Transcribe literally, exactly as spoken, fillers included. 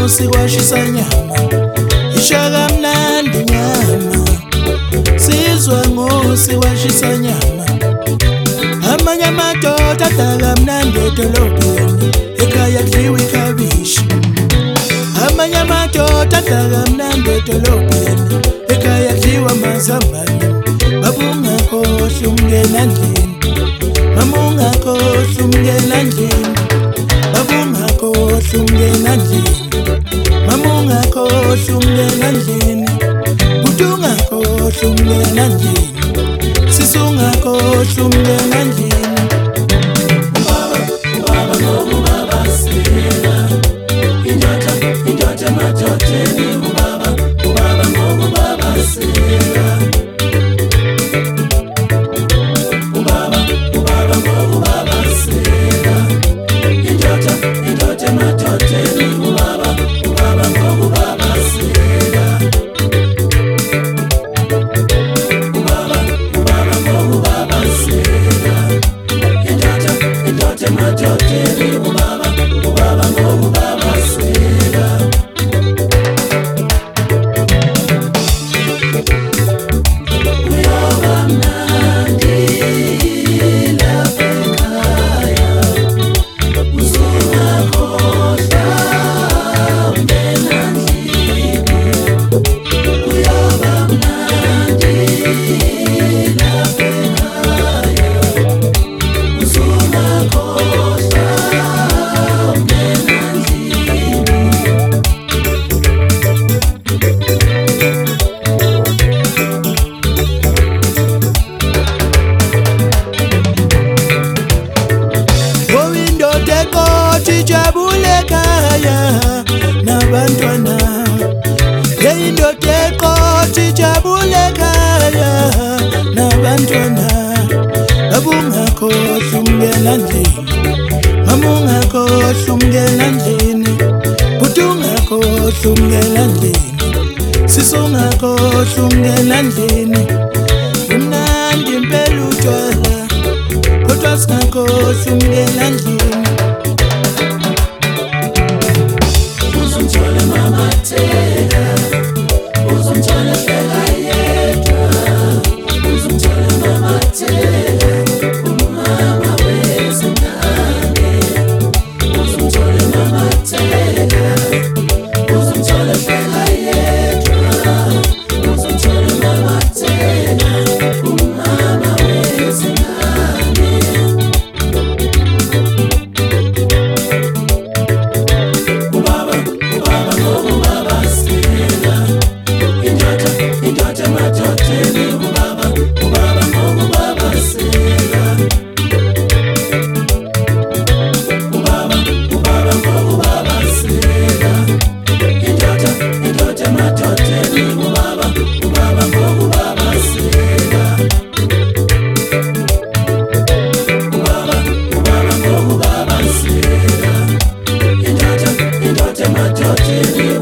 ngosi kwashisa nyama ishaka mnandi nyama sizwa ngosi kwashisa nyama amanye amadoda adala mnandi edolobheni ekhaya kudliwa ikhabishi amanye amadoda adala mnandi edolobheni ekhaya kudliwa amazambane babungakhohlwa umngena ndlini mama ungakhohlwa umngena ndlini babungakhohlwa umngena ndlini mama ungakhohlwa umngena ndlini buti ungakhohlwa umngena ndlini sisi ungakhohlwa umngena ndlini ubaba ubaba ngobaba sina indoda indoda madodeni ubaba ubaba ngobaba sina ubaba ubaba ngobaba sina indoda indoda madodeni ubaba ubaba ngobaba sina ubaba ubaba ngobaba sina indoda indoda madodeni ubaba ubaba ngobaba sina uyoba mnandi lapha ekhaya uzungakhohlwa umngena ndlini uyoba mnandi lapha ekhaya uzungakhohlwa umngena ndlini Indoda eqotha ijabule ekhaya nabantwana indoda eqotha ijabule ekhaya nabantwana babungakhohlwa umngena ndlini mama ungakhohlwa umngena ndlini buti ungakhohlwa umngena ndlini sisi ungakhohlwa umngena ndlini umnandi impela utshwala kodwa singakhohlwa umngena ndlini uzumthole mama Thela uzumthole hleka yedwa uzumthole mama Thela umama wezingane uzumthole mama Thela uzumthole hleka yedwa uzumthole mama Thela umama wezingane ubaba ubaba ngobaba sina indoda indoda madodeni ubaba ubaba ngobaba sina ubaba ubaba ngobaba sina indoda indoda madodeni ubaba ubaba ngobaba sina ubaba ubaba ngobaba sina indoda indoda madodeni